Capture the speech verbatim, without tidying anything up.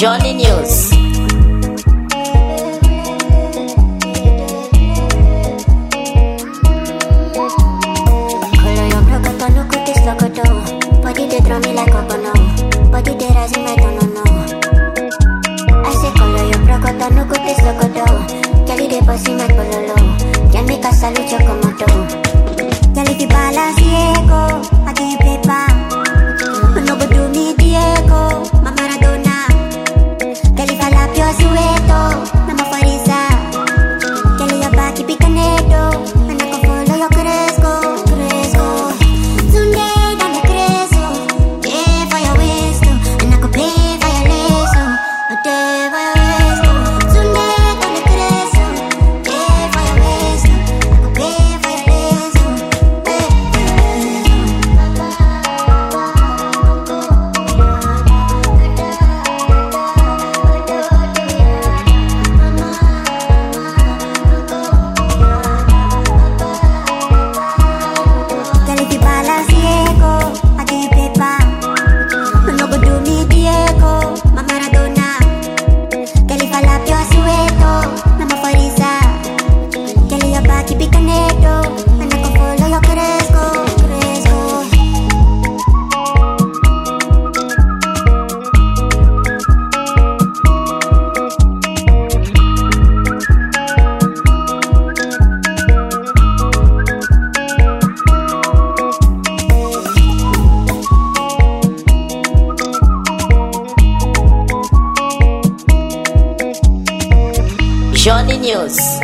Johnny News. Color your broke up, look at this loco. Body they throw me like a bono. Body they rise in my don't know. I say color your broke up, look at this loco. Kelly they bossy my pololo. Can make a salute your komodo. Kelly the balance Diego, I give you paper. No go do me Diego, my Maradona. Kelly falapio sueto, mama farisa. Kelly your back keep it canedo, and I go follow your cresco, cresco. Sunday down the cresco, yeah for your waist, and I go pay for your lace, a day for your waist. Sunday down the cresco, yeah for your waist, I go pay for your lace, Kelly the balance Diego, I give you paper. No go do me Diego, my Maradona. Kelly falapio sueto, mama farisa. Kelly your back keep it canedo, and I go follow your cresco, cresco. Johnny News.